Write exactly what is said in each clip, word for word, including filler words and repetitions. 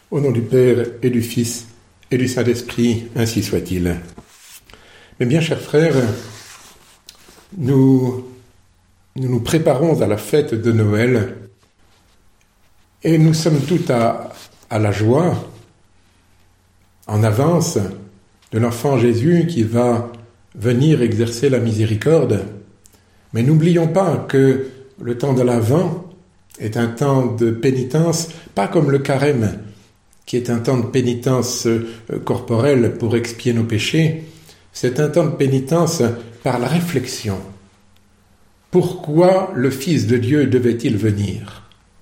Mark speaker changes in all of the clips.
Speaker 1: Au nom du Père et du Fils et du Saint-Esprit, ainsi soit-il. Mais bien, chers frères, nous, nous nous préparons à la fête de Noël et nous sommes tout à, à la joie, en avance, de l'enfant Jésus qui va venir exercer la miséricorde. Mais n'oublions pas que le temps de l'Avent est un temps de pénitence, pas comme le carême, qui est un temps de pénitence corporelle pour expier nos péchés. C'est un temps de pénitence par la réflexion. Pourquoi le Fils de Dieu devait-il venir ?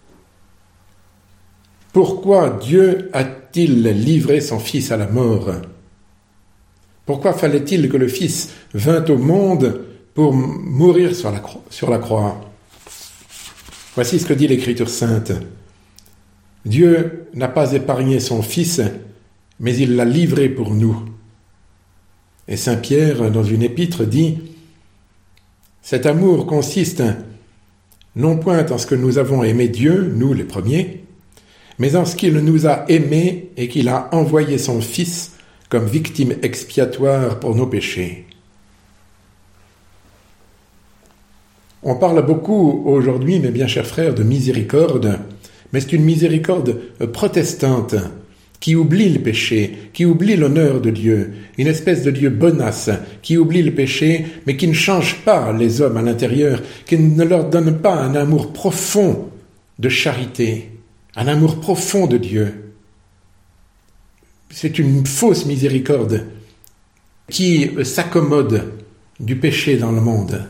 Speaker 1: Pourquoi Dieu a-t-il livré son Fils à la mort ? Pourquoi fallait-il que le Fils vînt au monde pour mourir sur la croix, sur la croix ? Voici ce que dit l'Écriture sainte. Dieu n'a pas épargné son Fils, mais il l'a livré pour nous. Et saint Pierre, dans une épître, dit « Cet amour consiste non point en ce que nous avons aimé Dieu, nous les premiers, mais en ce qu'il nous a aimés et qu'il a envoyé son Fils comme victime expiatoire pour nos péchés. » On parle beaucoup aujourd'hui, mes bien chers frères, de miséricorde, mais c'est une miséricorde protestante qui oublie le péché, qui oublie l'honneur de Dieu, une espèce de Dieu bonasse qui oublie le péché, mais qui ne change pas les hommes à l'intérieur, qui ne leur donne pas un amour profond de charité, un amour profond de Dieu. C'est une fausse miséricorde qui s'accommode du péché dans le monde.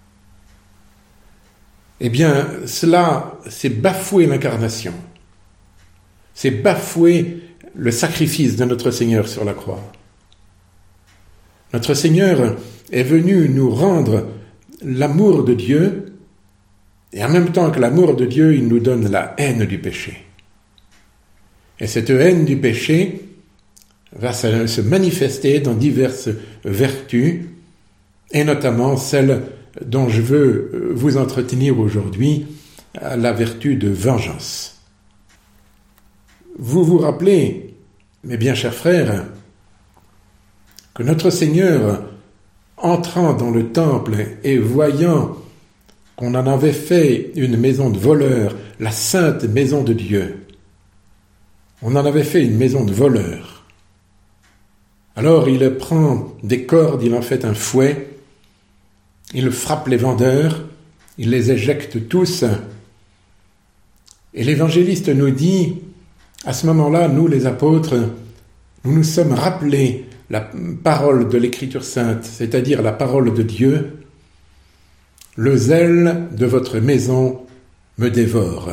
Speaker 1: Eh bien, cela, c'est bafouer l'incarnation. C'est bafouer le sacrifice de notre Seigneur sur la croix. Notre Seigneur est venu nous rendre l'amour de Dieu, et en même temps que l'amour de Dieu, il nous donne la haine du péché. Et cette haine du péché va se manifester dans diverses vertus, et notamment celle dont je veux vous entretenir aujourd'hui, la vertu de vengeance. Vous vous rappelez, mes bien chers frères, que notre Seigneur, entrant dans le temple et voyant qu'on en avait fait une maison de voleurs, la sainte maison de Dieu, on en avait fait une maison de voleurs. Alors il prend des cordes, il en fait un fouet, il frappe les vendeurs, il les éjecte tous. Et l'évangéliste nous dit, à ce moment-là, nous les apôtres, nous nous sommes rappelés la parole de l'Écriture sainte, c'est-à-dire la parole de Dieu. Le zèle de votre maison me dévore.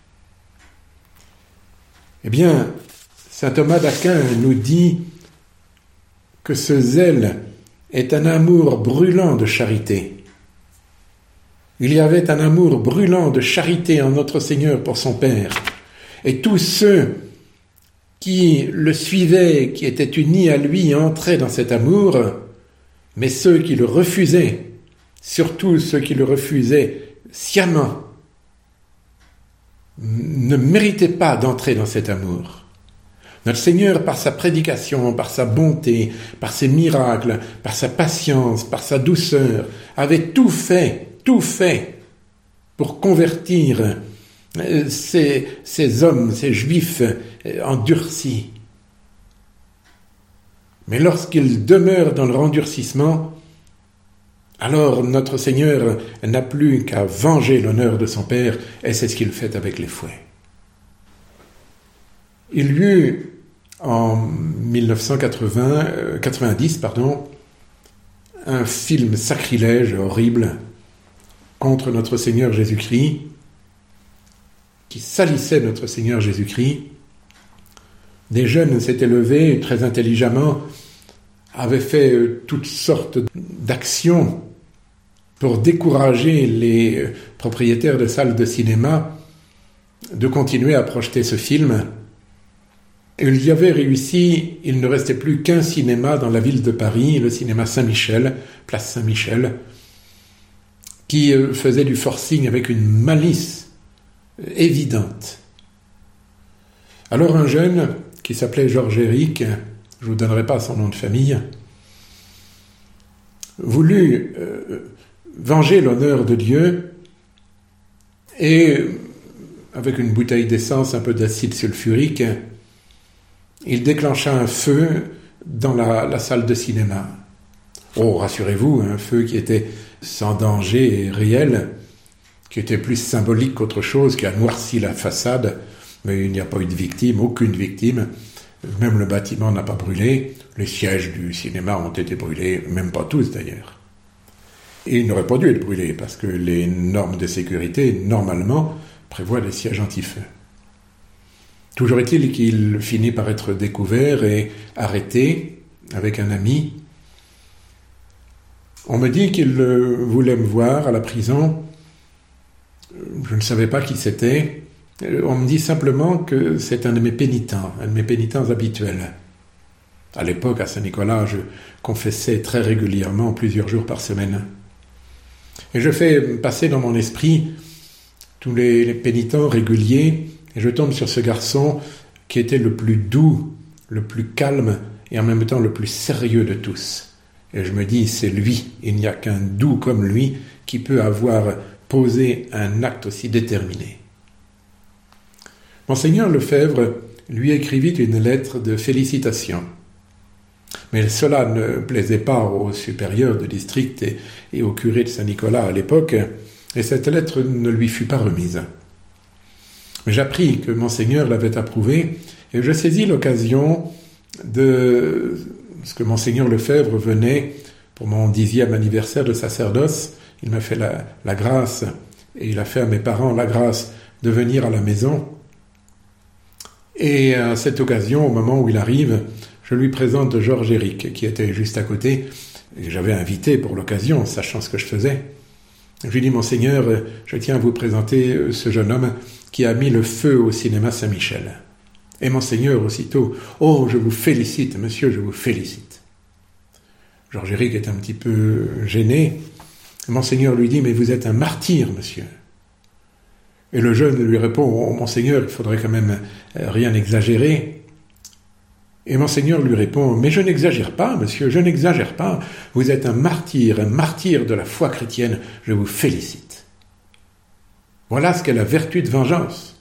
Speaker 1: Eh bien, saint Thomas d'Aquin nous dit que ce zèle est un amour brûlant de charité. Il y avait un amour brûlant de charité en notre Seigneur pour son Père. Et tous ceux qui le suivaient, qui étaient unis à lui, entraient dans cet amour, mais ceux qui le refusaient, surtout ceux qui le refusaient sciemment, ne méritaient pas d'entrer dans cet amour. Notre Seigneur, par sa prédication, par sa bonté, par ses miracles, par sa patience, par sa douceur, avait tout fait, tout fait pour convertir ces, ces hommes, ces juifs endurcis. Mais lorsqu'ils demeurent dans leur endurcissement, alors notre Seigneur n'a plus qu'à venger l'honneur de son Père, et c'est ce qu'il fait avec les fouets. Il y eut en dix-neuf cent quatre-vingt-dix, pardon, un film sacrilège horrible contre notre Seigneur Jésus-Christ, qui salissait notre Seigneur Jésus-Christ. Des jeunes s'étaient levés très intelligemment, avaient fait toutes sortes d'actions pour décourager les propriétaires de salles de cinéma de continuer à projeter ce film. Il y avait réussi, il ne restait plus qu'un cinéma dans la ville de Paris, le cinéma Saint-Michel, place Saint-Michel, qui faisait du forcing avec une malice évidente. Alors un jeune qui s'appelait Georges Éric, je ne vous donnerai pas son nom de famille, voulut euh, venger l'honneur de Dieu et, avec une bouteille d'essence, un peu d'acide sulfurique, il déclencha un feu dans la, la salle de cinéma. Oh, rassurez-vous, un feu qui était sans danger et réel, qui était plus symbolique qu'autre chose, qui a noirci la façade, mais il n'y a pas eu de victime, aucune victime. Même le bâtiment n'a pas brûlé. Les sièges du cinéma ont été brûlés, même pas tous d'ailleurs. Et ils n'auraient pas dû être brûlés, parce que les normes de sécurité, normalement, prévoient des sièges anti-feu. Toujours est-il qu'il finit par être découvert et arrêté avec un ami. On me dit qu'il voulait me voir à la prison. Je ne savais pas qui c'était. On me dit simplement que c'est un de mes pénitents, un de mes pénitents habituels. À l'époque, à Saint-Nicolas, je confessais très régulièrement, plusieurs jours par semaine. Et je fais passer dans mon esprit tous les, les pénitents réguliers, et je tombe sur ce garçon qui était le plus doux, le plus calme, et en même temps le plus sérieux de tous. Et je me dis, c'est lui, il n'y a qu'un doux comme lui qui peut avoir posé un acte aussi déterminé. Monseigneur Lefebvre lui écrivit une lettre de félicitations. Mais cela ne plaisait pas au supérieur de district et, et au curé de Saint-Nicolas à l'époque, et cette lettre ne lui fut pas remise. Mais j'appris que Monseigneur l'avait approuvée, et je saisis l'occasion de ce que Monseigneur Lefebvre venait pour mon dixième anniversaire de sacerdoce. Il m'a fait la, la grâce, et il a fait à mes parents la grâce de venir à la maison. Et à cette occasion, au moment où il arrive, je lui présente Georges Éric, qui était juste à côté, et j'avais invité pour l'occasion, sachant ce que je faisais. Je lui dis, Monseigneur, je tiens à vous présenter ce jeune homme qui a mis le feu au cinéma Saint-Michel. Et Monseigneur, aussitôt, oh, je vous félicite, monsieur, je vous félicite. Georges Éric est un petit peu gêné. Monseigneur lui dit, mais vous êtes un martyr, monsieur. Et le jeune lui répond, oh, Monseigneur, il faudrait quand même rien exagérer. Et Monseigneur lui répond, mais je n'exagère pas, monsieur, je n'exagère pas. Vous êtes un martyr, un martyr de la foi chrétienne, je vous félicite. Voilà ce qu'est la vertu de vengeance.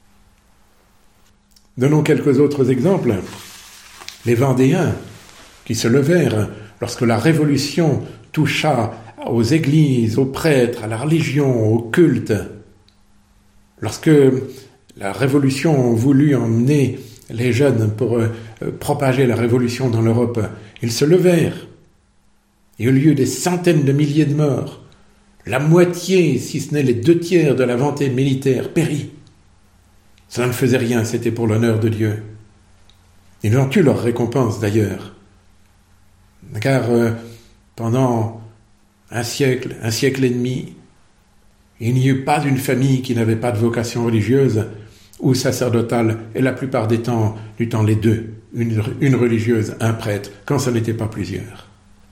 Speaker 1: Donnons quelques autres exemples. Les Vendéens qui se levèrent lorsque la Révolution toucha aux églises, aux prêtres, à la religion, au culte. Lorsque la Révolution voulut emmener les jeunes pour euh, propager la Révolution dans l'Europe, ils se levèrent. Et au lieu des centaines de milliers de morts, la moitié, si ce n'est les deux tiers de la Vendée militaire périt. Cela ne faisait rien, c'était pour l'honneur de Dieu. Ils ont eu leur récompense d'ailleurs. Car euh, pendant un siècle, un siècle et demi, il n'y eut pas une famille qui n'avait pas de vocation religieuse ou sacerdotale, et la plupart des temps, du temps les deux, une, une religieuse, un prêtre, quand ce n'était pas plusieurs.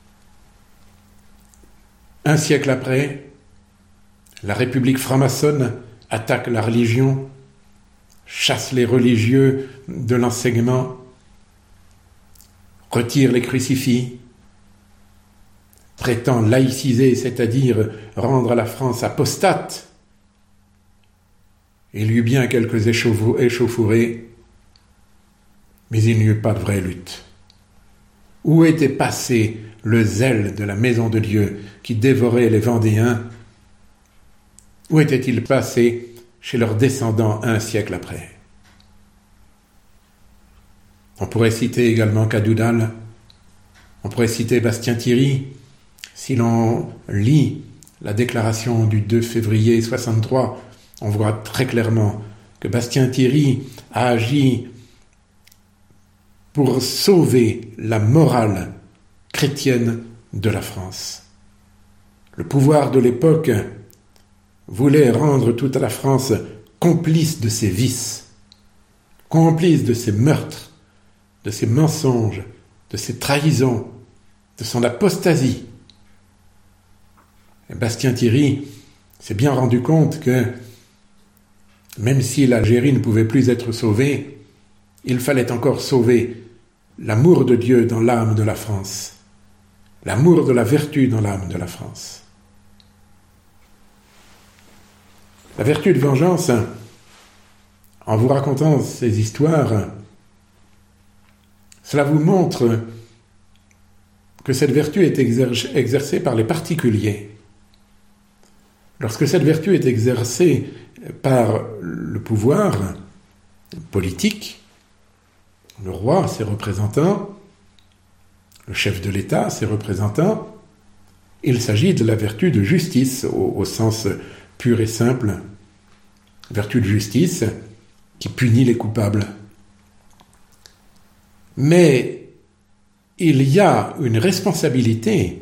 Speaker 1: Un siècle après, la République franc-maçonne attaque la religion, chasse les religieux de l'enseignement, retire les crucifix, prétend laïciser, c'est-à-dire rendre la France apostate. Il y eut bien quelques échauffourées, mais il n'y eut pas de vraie lutte. Où était passé le zèle de la maison de Dieu qui dévorait les Vendéens? Où était-il passé chez leurs descendants un siècle après? On pourrait citer également Cadoudal, on pourrait citer Bastien-Thierry. Si l'on lit la déclaration du deux février soixante-trois, on voit très clairement que Bastien-Thierry a agi pour sauver la morale chrétienne de la France. Le pouvoir de l'époque voulait rendre toute la France complice de ses vices, complice de ses meurtres, de ses mensonges, de ses trahisons, de son apostasie. Et Bastien-Thierry s'est bien rendu compte que même si l'Algérie ne pouvait plus être sauvée, il fallait encore sauver l'amour de Dieu dans l'âme de la France, l'amour de la vertu dans l'âme de la France. La vertu de vengeance, en vous racontant ces histoires, cela vous montre que cette vertu est exercée par les particuliers. Lorsque cette vertu est exercée par le pouvoir politique, le roi, ses représentants, le chef de l'État, ses représentants, il s'agit de la vertu de justice au, au sens pur et simple, vertu de justice qui punit les coupables. Mais il y a une responsabilité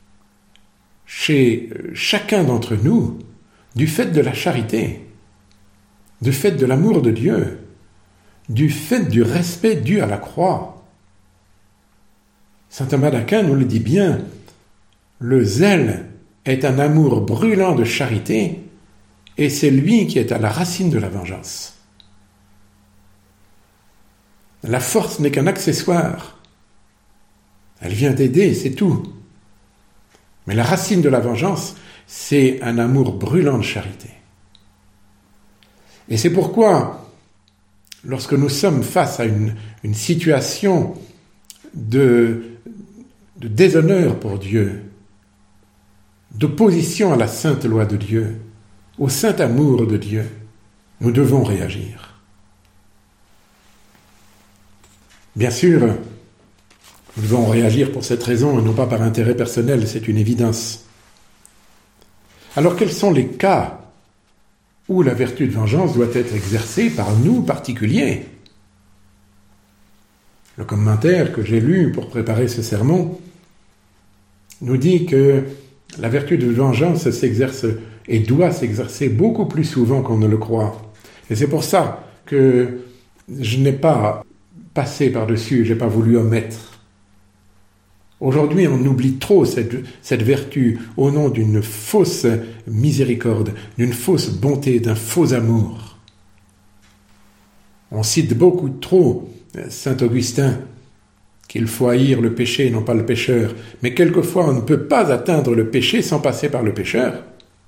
Speaker 1: chez chacun d'entre nous du fait de la charité, du fait de l'amour de Dieu, du fait du respect dû à la croix. Saint Thomas d'Aquin nous le dit bien, le zèle est un amour brûlant de charité et c'est lui qui est à la racine de la vengeance. La force n'est qu'un accessoire. Elle vient d'aider, c'est tout. Mais la racine de la vengeance, c'est un amour brûlant de charité. Et c'est pourquoi, lorsque nous sommes face à une, une situation de, de déshonneur pour Dieu, d'opposition à la sainte loi de Dieu, au saint amour de Dieu, nous devons réagir. Bien sûr, nous devons réagir pour cette raison et non pas par intérêt personnel, c'est une évidence. Alors quels sont les cas où la vertu de vengeance doit être exercée par nous particuliers? Le commentaire que j'ai lu pour préparer ce sermon nous dit que la vertu de vengeance s'exerce et doit s'exercer beaucoup plus souvent qu'on ne le croit. Et c'est pour ça que je n'ai pas passé par-dessus, je n'ai pas voulu omettre. Aujourd'hui, on oublie trop cette, cette vertu au nom d'une fausse miséricorde, d'une fausse bonté, d'un faux amour. On cite beaucoup trop saint Augustin, qu'il faut haïr le péché et non pas le pécheur. Mais quelquefois, on ne peut pas atteindre le péché sans passer par le pécheur.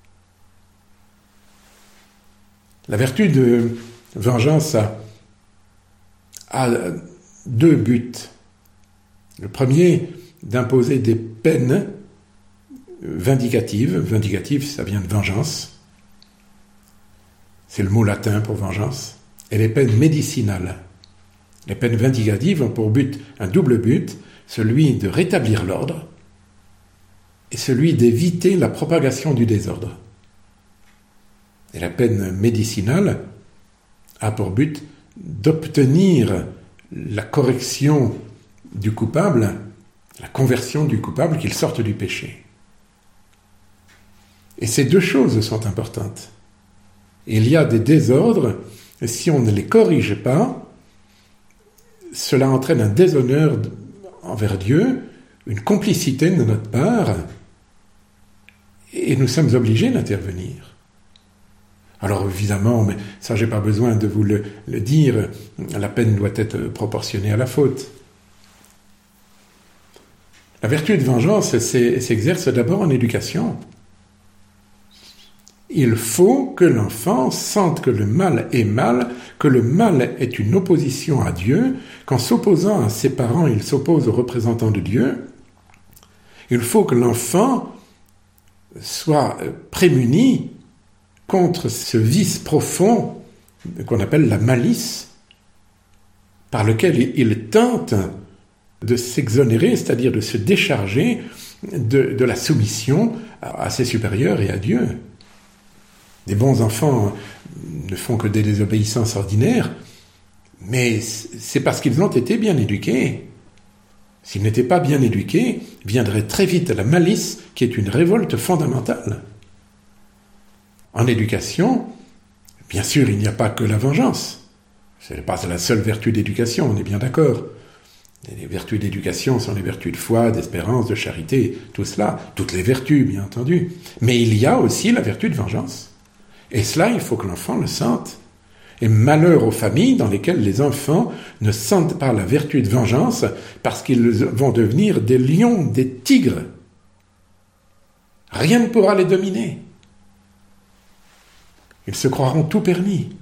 Speaker 1: La vertu de vengeance a, a deux buts. Le premier, d'imposer des peines vindicatives. Vindicative, ça vient de vengeance. C'est le mot latin pour vengeance. Et les peines médicinales. Les peines vindicatives ont pour but un double but, celui de rétablir l'ordre et celui d'éviter la propagation du désordre. Et la peine médicinale a pour but d'obtenir la correction du coupable, la conversion du coupable, qu'il sorte du péché. Et ces deux choses sont importantes. Il y a des désordres, et si on ne les corrige pas, cela entraîne un déshonneur envers Dieu, une complicité de notre part, et nous sommes obligés d'intervenir. Alors évidemment, mais ça j'ai pas besoin de vous le, le dire, la peine doit être proportionnée à la faute. La vertu de vengeance s'exerce d'abord en éducation. Il faut que l'enfant sente que le mal est mal, que le mal est une opposition à Dieu, qu'en s'opposant à ses parents, il s'oppose aux représentants de Dieu. Il faut que l'enfant soit prémuni contre ce vice profond qu'on appelle la malice, par lequel il tente de s'exonérer, c'est-à-dire de se décharger de, de la soumission à, à ses supérieurs et à Dieu. Les bons enfants ne font que des désobéissances ordinaires, mais c'est parce qu'ils ont été bien éduqués. S'ils n'étaient pas bien éduqués, viendrait très vite la malice, qui est une révolte fondamentale. En éducation, bien sûr, il n'y a pas que la vengeance. Ce n'est pas la seule vertu d'éducation, on est bien d'accord. Les vertus d'éducation sont les vertus de foi, d'espérance, de charité, tout cela, toutes les vertus, bien entendu. Mais il y a aussi la vertu de vengeance. Et cela, il faut que l'enfant le sente. Et malheur aux familles dans lesquelles les enfants ne sentent pas la vertu de vengeance parce qu'ils vont devenir des lions, des tigres. Rien ne pourra les dominer. Ils se croiront tout permis.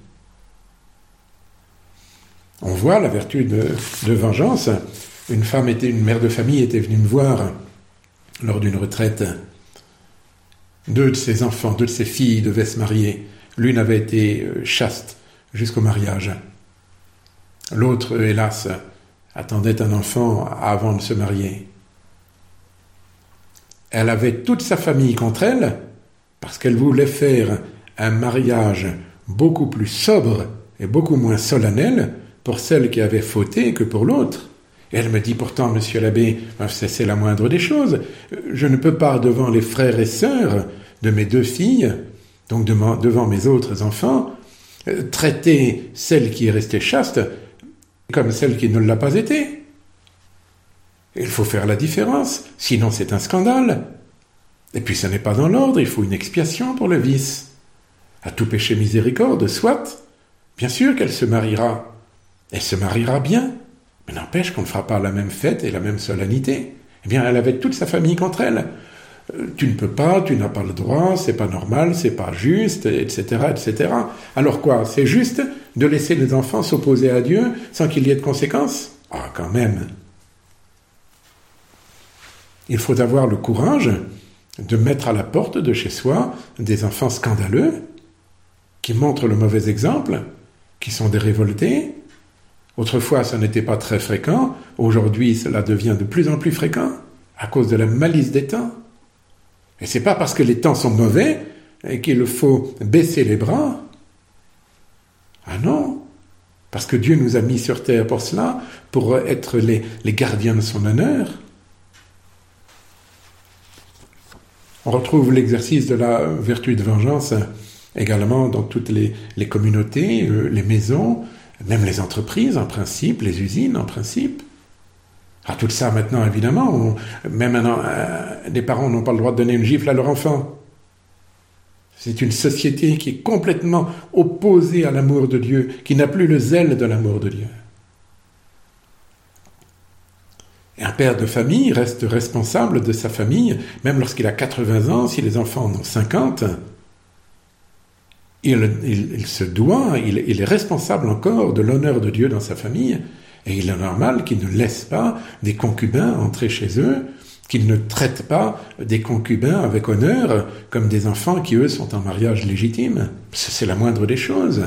Speaker 1: On voit la vertu de, de vengeance. Une femme était, une mère de famille était venue me voir lors d'une retraite. Deux de ses enfants, deux de ses filles devaient se marier. L'une avait été chaste jusqu'au mariage. L'autre, hélas, attendait un enfant avant de se marier. Elle avait toute sa famille contre elle parce qu'elle voulait faire un mariage beaucoup plus sobre et beaucoup moins solennel pour celle qui avait fauté que pour l'autre. Et elle me dit pourtant, monsieur l'abbé, c'est la moindre des choses. Je ne peux pas, devant les frères et sœurs de mes deux filles, donc devant mes autres enfants, traiter celle qui est restée chaste comme celle qui ne l'a pas été. Il faut faire la différence, sinon c'est un scandale. Et puis ça n'est pas dans l'ordre, il faut une expiation pour le vice. À tout péché miséricorde, soit, bien sûr qu'elle se mariera. Elle se mariera bien, mais n'empêche qu'on ne fera pas la même fête et la même solennité. Eh bien, elle avait toute sa famille contre elle. Euh, tu ne peux pas, tu n'as pas le droit, c'est pas normal, c'est pas juste, et cetera, et cetera. Alors quoi, c'est juste de laisser les enfants s'opposer à Dieu sans qu'il y ait de conséquences? Ah, quand même. Il faut avoir le courage de mettre à la porte de chez soi des enfants scandaleux, qui montrent le mauvais exemple, qui sont des révoltés. Autrefois, ça n'était pas très fréquent. Aujourd'hui, cela devient de plus en plus fréquent à cause de la malice des temps. Et c'est pas parce que les temps sont mauvais et qu'il faut baisser les bras. Ah non, parce que Dieu nous a mis sur terre pour cela, pour être les, les gardiens de son honneur. On retrouve l'exercice de la vertu de vengeance également dans toutes les, les communautés, les maisons, même les entreprises en principe, les usines en principe. Ah, tout ça maintenant, évidemment, on, même maintenant, euh, les parents n'ont pas le droit de donner une gifle à leur enfant. C'est une société qui est complètement opposée à l'amour de Dieu, qui n'a plus le zèle de l'amour de Dieu. Et un père de famille reste responsable de sa famille, même lorsqu'il a quatre-vingts ans, si les enfants en ont cinquante, il, il, il se doit, il, il est responsable encore de l'honneur de Dieu dans sa famille, et il est normal qu'il ne laisse pas des concubins entrer chez eux, qu'il ne traite pas des concubins avec honneur comme des enfants qui, eux, sont en mariage légitime. C'est la moindre des choses.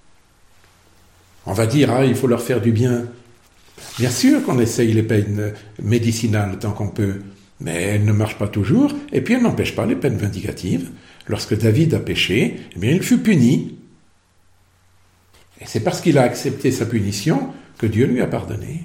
Speaker 1: On va dire, ah, il faut leur faire du bien. Bien sûr qu'on essaye les peines médicinales tant qu'on peut, mais elles ne marchent pas toujours, et puis elles n'empêchent pas les peines vindicatives. Lorsque David a péché, eh bien, il fut puni. Et c'est parce qu'il a accepté sa punition que Dieu lui a pardonné.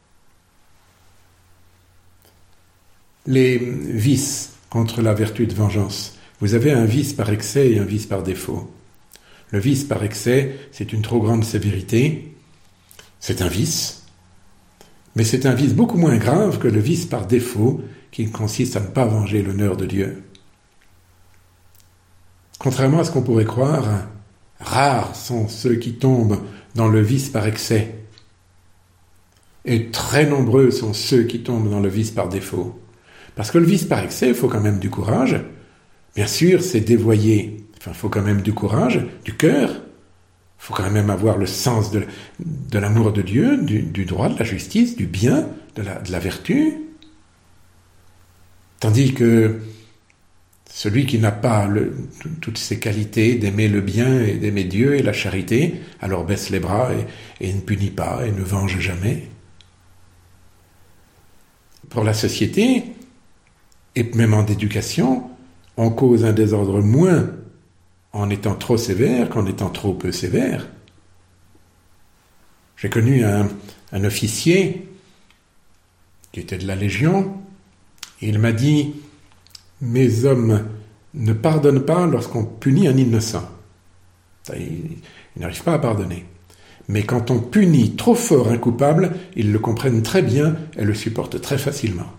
Speaker 1: Les vices contre la vertu de vengeance. Vous avez un vice par excès et un vice par défaut. Le vice par excès, c'est une trop grande sévérité. C'est un vice. Mais c'est un vice beaucoup moins grave que le vice par défaut qui consiste à ne pas venger l'honneur de Dieu. Contrairement à ce qu'on pourrait croire, rares sont ceux qui tombent dans le vice par excès. Et très nombreux sont ceux qui tombent dans le vice par défaut. Parce que le vice par excès, il faut quand même du courage. Bien sûr, c'est dévoyé. Enfin, il faut quand même du courage, du cœur. Il faut quand même avoir le sens de, de l'amour de Dieu, du, du droit, de la justice, du bien, de la, de la vertu. Tandis que celui qui n'a pas le, toutes ces qualités d'aimer le bien et d'aimer Dieu et la charité, alors baisse les bras et, et ne punit pas et ne venge jamais. Pour la société, et même en éducation, on cause un désordre moins en étant trop sévère qu'en étant trop peu sévère. J'ai connu un, un officier qui était de la Légion, et il m'a dit « Mes hommes ne pardonnent pas lorsqu'on punit un innocent. » Ils n'arrivent pas à pardonner. Mais quand on punit trop fort un coupable, ils le comprennent très bien et le supportent très facilement.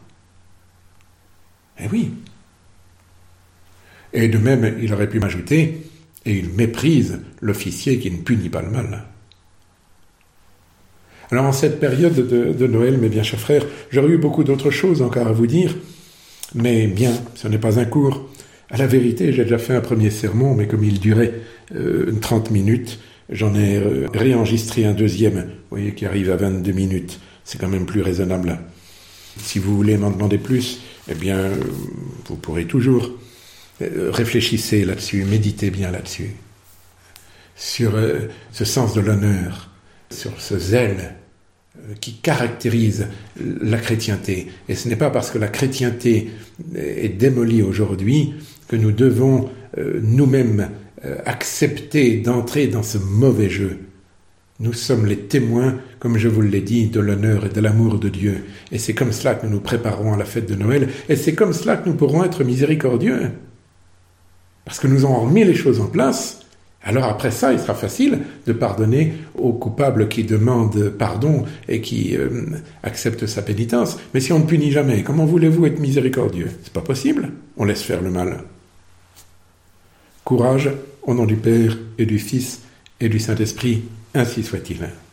Speaker 1: Eh oui. Et de même, il aurait pu m'ajouter, Et il méprise l'officier qui ne punit pas le mal. Alors en cette période de, de Noël, mes bien chers frères, j'aurais eu beaucoup d'autres choses encore à vous dire, mais bien, ce n'est pas un cours. À la vérité, j'ai déjà fait un premier sermon, mais comme il durait euh, trente minutes, j'en ai euh, réenregistré un deuxième, vous voyez, qui arrive à vingt-deux minutes. C'est quand même plus raisonnable. Si vous voulez m'en demander plus, eh bien, euh, vous pourrez toujours. Euh, réfléchissez là-dessus, méditez bien là-dessus. Sur euh, ce sens de l'honneur, sur ce zèle euh, qui caractérise la chrétienté. Et ce n'est pas parce que la chrétienté est démolie aujourd'hui que nous devons euh, nous-mêmes euh, accepter d'entrer dans ce mauvais jeu. Nous sommes les témoins, comme je vous l'ai dit, de l'honneur et de l'amour de Dieu. Et c'est comme cela que nous nous préparons à la fête de Noël. Et c'est comme cela que nous pourrons être miséricordieux. Parce que nous aurons mis les choses en place. Alors après ça, il sera facile de pardonner aux coupables qui demandent pardon et qui euh, acceptent sa pénitence. Mais si on ne punit jamais, comment voulez-vous être miséricordieux? C'est pas possible. On laisse faire le mal. Courage, au nom du Père et du Fils et du Saint-Esprit, ainsi soit-il.